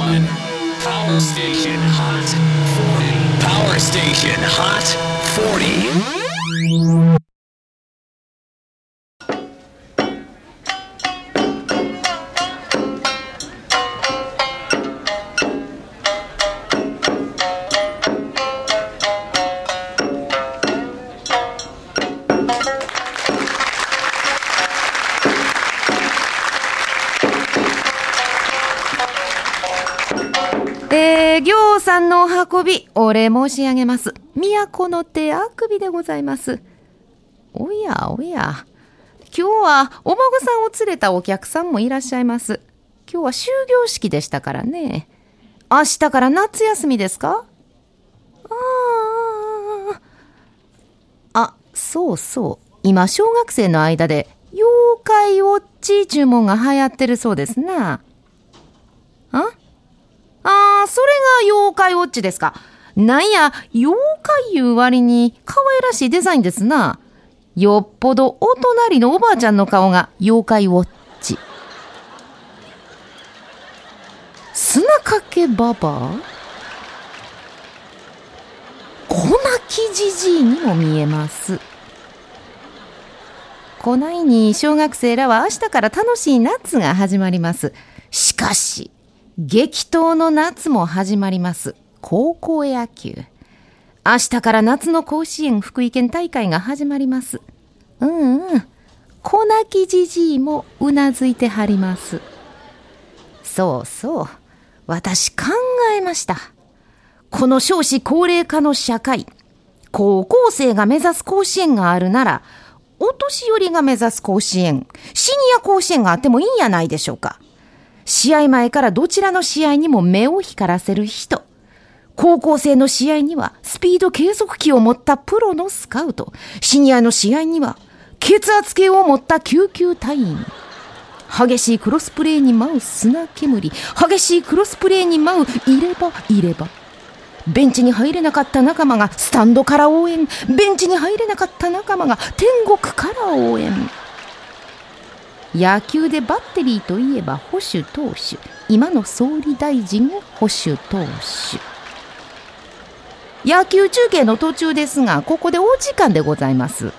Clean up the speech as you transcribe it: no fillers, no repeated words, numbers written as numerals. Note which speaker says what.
Speaker 1: Power Station Hot 40. Power Station Hot 40.
Speaker 2: 行さんのお運び、お礼申し上げます。都の手あくびでございます。おやおや、今日はお孫さんを連れたお客さんもいらっしゃいます。今日は終業式でしたからね。明日から夏休みですか？そうそう。今、小学生の間で、妖怪ウォッチ注文が流行ってるそうですな。それが妖怪ウォッチですか。なんや、妖怪いう割に可愛らしいデザインですな。よっぽどお隣のおばあちゃんの顔が妖怪ウォッチ。砂かけばば小泣きじじいにも見えます。こないに小学生らは明日から楽しい夏が始まります。しかし激闘の夏も始まります。高校野球。明日から夏の甲子園福井県大会が始まります。小泣きじじいもうなずいてはります。そうそう。私考えました。この少子高齢化の社会、高校生が目指す甲子園があるなら、お年寄りが目指す甲子園、シニア甲子園があってもいいんやないでしょうか。試合前からどちらの試合にも目を光らせる人。高校生の試合にはスピード計測器を持ったプロのスカウト。シニアの試合には血圧計を持った救急隊員。激しいクロスプレーに舞う砂煙。激しいクロスプレーに舞ういれば。ベンチに入れなかった仲間がスタンドから応援。ベンチに入れなかった仲間が天国から応援。野球でバッテリーといえば保守投手。今の総理大臣保守投手。野球中継の途中ですが、ここでお時間でございます。